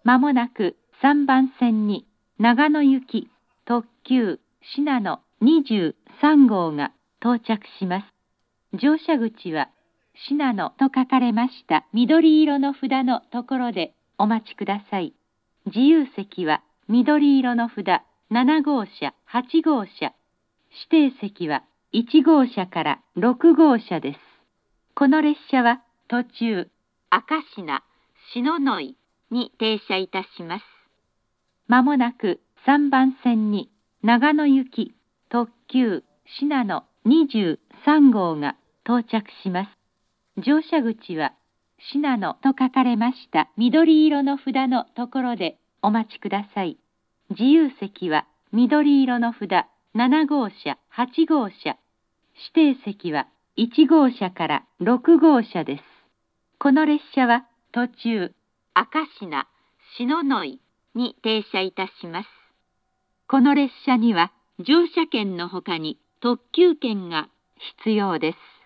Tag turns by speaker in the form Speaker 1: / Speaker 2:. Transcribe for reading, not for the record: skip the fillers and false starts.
Speaker 1: まもなく3番線に長野行き特急信濃23号が到着します。乗車口は信濃と書かれました緑色の札のところでお待ちください。自由席は緑色の札7号車、8号車、指定席は1号車から6号車です。この列車は途中、明科、篠ノ井に停車いたします。まもなく3番線に長野行き特急信濃23号が到着します。乗車口は信濃と書かれました緑色の札のところでお待ちください。自由席は緑色の札7号車、8号車、指定席は1号車から6号車です。この列車は途中、明科、篠ノ井に停車いたします。この列車には乗車券のほかに特急券が必要です。